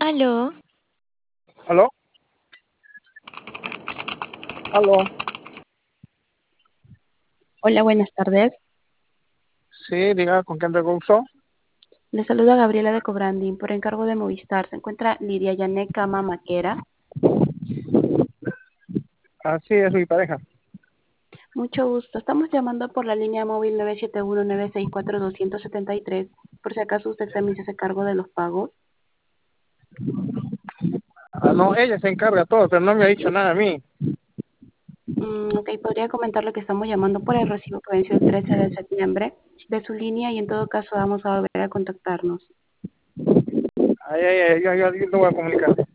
Aló, ¿Aló? ¿Aló? Hola, buenas tardes. Sí, diga, ¿con quién te gusto? Le saluda Gabriela de Cobrandín por encargo de Movistar. Se encuentra Lidia Yanek Cama Maquera. Ah, sí, es mi pareja. Mucho gusto. Estamos llamando por la línea móvil 971-964-273. Por si acaso usted también se hace cargo de los pagos. Ah, no, ella se encarga de todo, pero no me ha dicho nada a mí. Ok, podría comentarle que estamos llamando por el recibo que venció el 13 de septiembre de su línea y en todo caso vamos a volver a contactarnos. Ay, yo lo voy a comunicar.